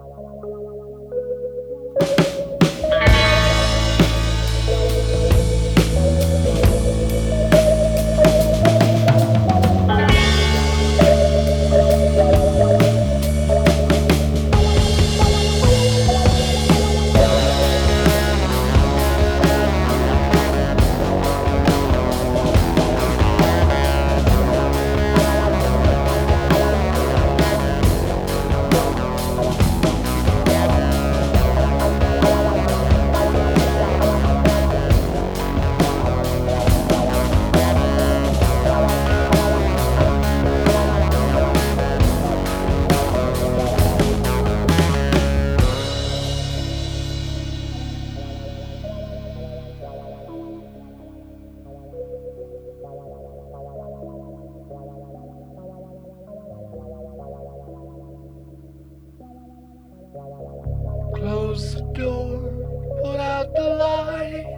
Close the door, put out the light.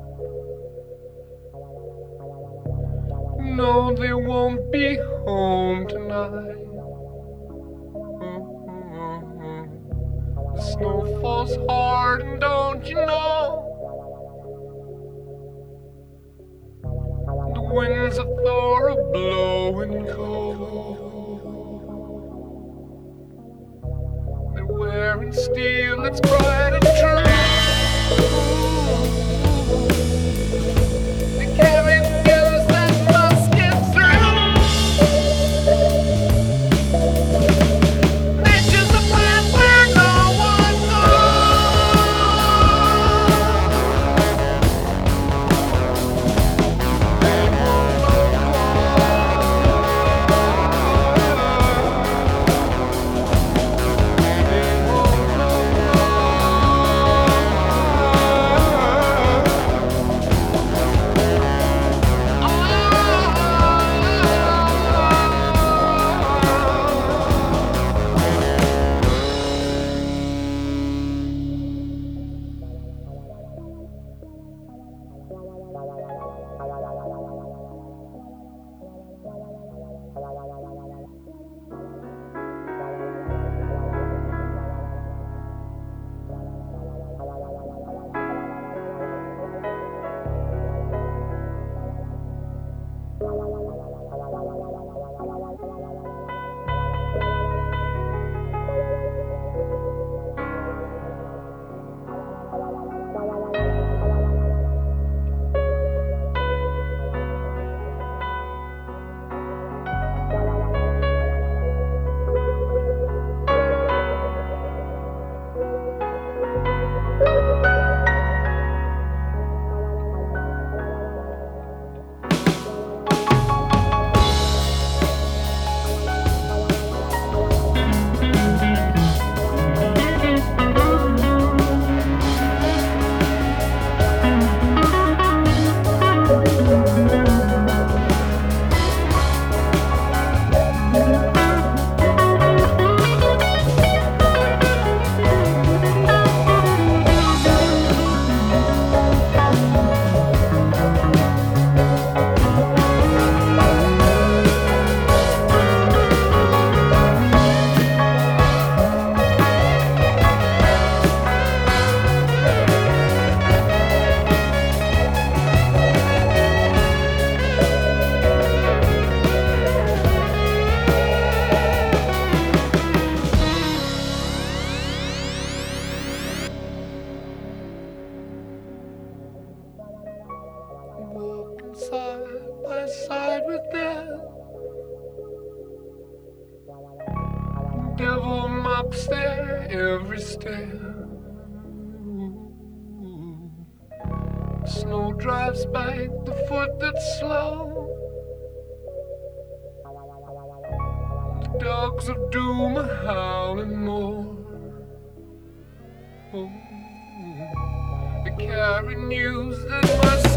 No, they won't be home tonight. The snow falls hard, and don't you know? The winds of Thor are blowing cold. They're wearing steel that's bright and true. They carry news that must get through. They choose a path where no one walking side by side with death. Devil mocks their every step. Snow drives back the foot that's slow. The dogs of doom are howling more. They carry news that must